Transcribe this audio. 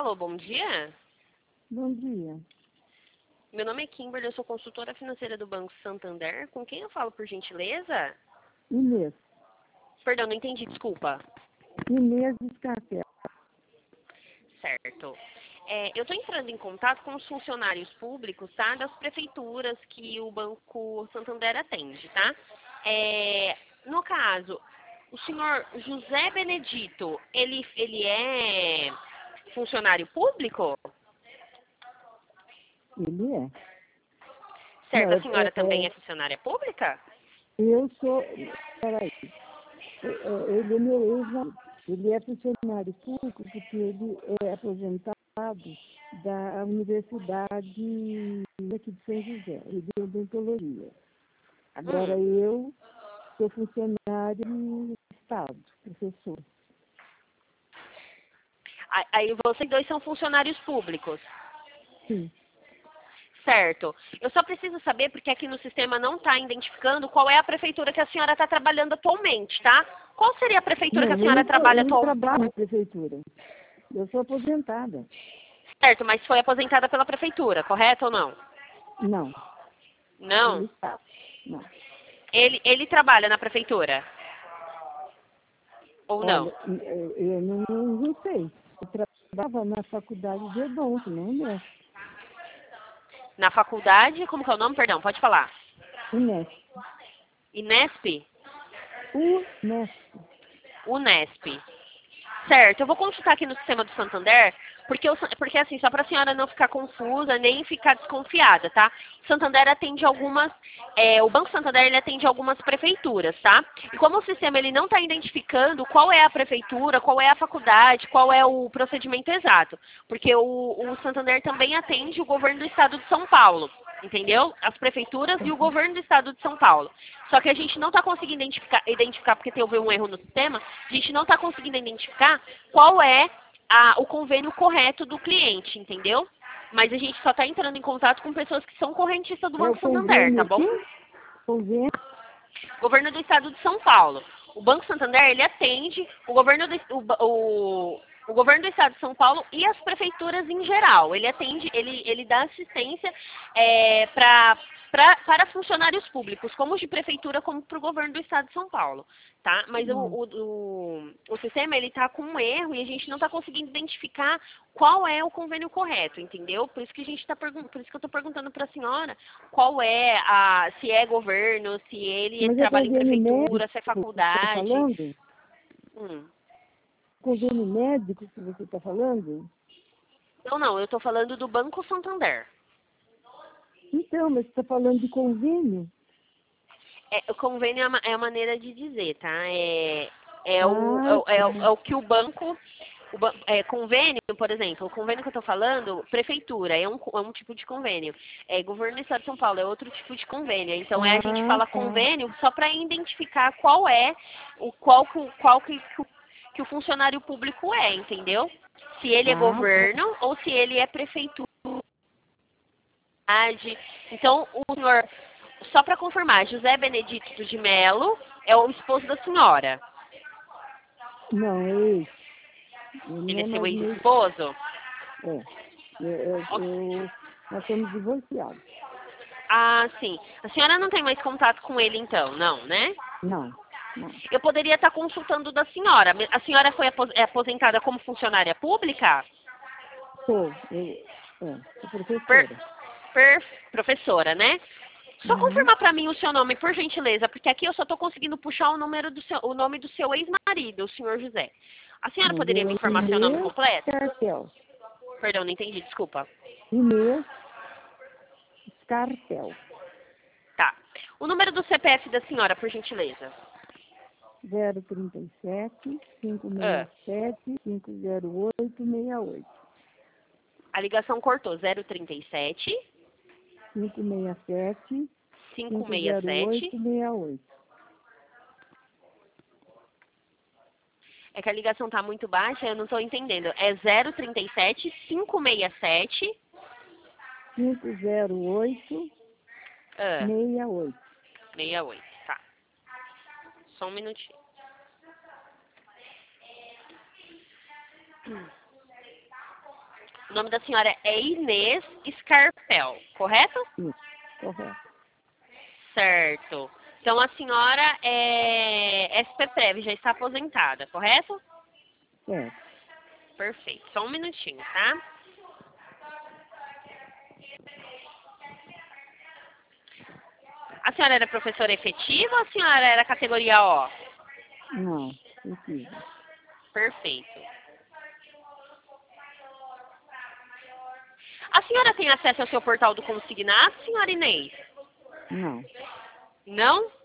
Alô, bom dia. Bom dia. Meu nome é Kimberly, eu sou consultora financeira do Banco Santander. Com quem eu falo, por gentileza? Inês. Perdão, não entendi, desculpa. Inês Scarpel. Certo. Eu estou entrando em contato com os funcionários públicos, tá? Das prefeituras que o Banco Santander atende, tá? No caso, o senhor José Benedito, ele é funcionário público? Ele é. Certo, Não, a senhora também é funcionária pública? eu sou. Peraí. Ele é meu ex-marido. Ele é funcionário público porque ele é aposentado da Universidade aqui de São José. Ele é odontologia. Agora eu sou funcionário do Estado, professor. Aí vocês dois são funcionários públicos? Sim. Certo. Eu só preciso saber, porque aqui no sistema não está identificando qual é a prefeitura que a senhora está trabalhando atualmente, tá? Qual seria a prefeitura que a senhora trabalha Eu não atualmente? trabalho na prefeitura. Eu sou aposentada. Certo, mas foi aposentada pela prefeitura, correto ou não? Não, Não? pelo Estado. Não. Ele trabalha na prefeitura? Ou não? Olha, eu não sei. Eu trabalhava na faculdade de odonto, não Unesp. Na faculdade, como que é o nome? Perdão, pode falar. Unesp. Inesp? Unesp. Unesp. Certo, eu vou consultar aqui no sistema do Santander, porque assim, só para a senhora não ficar confusa, nem ficar desconfiada, tá? O Santander atende o Banco Santander ele atende algumas prefeituras, tá? E como o sistema ele não está identificando qual é a prefeitura, qual é a faculdade, qual é o procedimento exato, porque o Santander também atende o governo do estado de São Paulo. Entendeu? As prefeituras e o governo do estado de São Paulo. Só que a gente não está conseguindo identificar, porque houve um erro no sistema, a gente não está conseguindo identificar qual é o convênio correto do cliente, entendeu? Mas a gente só está entrando em contato com pessoas que são correntistas do É o Banco Santander, tá convênio bom? quem? Convênio. Governo do estado de São Paulo. O Banco Santander, ele atende o governo do estado de São Paulo e as prefeituras em geral. Ele atende, ele dá assistência para funcionários públicos, como os de prefeitura, como para o governo do estado de São Paulo, tá? Mas o sistema, ele está com um erro e a gente não está conseguindo identificar qual é o convênio correto, entendeu? Por isso que por isso que eu estou perguntando para a senhora qual é se é governo, se ele Mas é trabalha em convênio prefeitura, se é médico que você está faculdade. falando? Convênio médico que você está falando? Não, eu estou falando do Banco Santander. Então, mas você está falando de convênio? O convênio é a maneira de dizer, tá? Tá. O que o banco. Convênio, por exemplo, o convênio que eu estou falando, prefeitura, é um tipo de convênio. Governo do Estado de São Paulo é outro tipo de convênio. Então, a gente fala Tá. convênio só para identificar qual que o funcionário público é, entendeu? Se ele é Tá. governo ou se ele é prefeitura. Então, o senhor, só para confirmar, José Benedito de Melo é o esposo da senhora. Não, é esse. Ele não Ele é é seu mais meu. ex-esposo? É. Nós somos divorciados. Ah, sim. A senhora não tem mais contato com ele então, não, né? Não, não. Eu poderia estar consultando da senhora. A senhora foi aposentada como funcionária pública? Sou professora. Professora, né? Só Uhum. confirmar para mim o seu nome, por gentileza, porque aqui eu só estou conseguindo puxar o nome do seu ex-marido, o senhor José. A senhora Não, poderia meu me informar seu nome Inês completo? Scarpel. Perdão, não entendi, desculpa. Inês Scarpel. Tá. O número do CPF da senhora, por gentileza. 037 567 508 A ligação cortou. 037 567 567. 508 É que a ligação tá muito baixa, eu não estou entendendo. É 037 567 508 68. 68. Tá. Só um minutinho. O nome da senhora é Inês Scarpel, correto? Isso, correto. Certo. Então a senhora é SPPrev, já está aposentada, correto? Certo. Perfeito. Só um minutinho, tá? A senhora era professora efetiva ou a senhora era categoria O? Não, precisa. Perfeito. A senhora tem acesso ao seu portal do consignado, senhora Inês? Não. Não?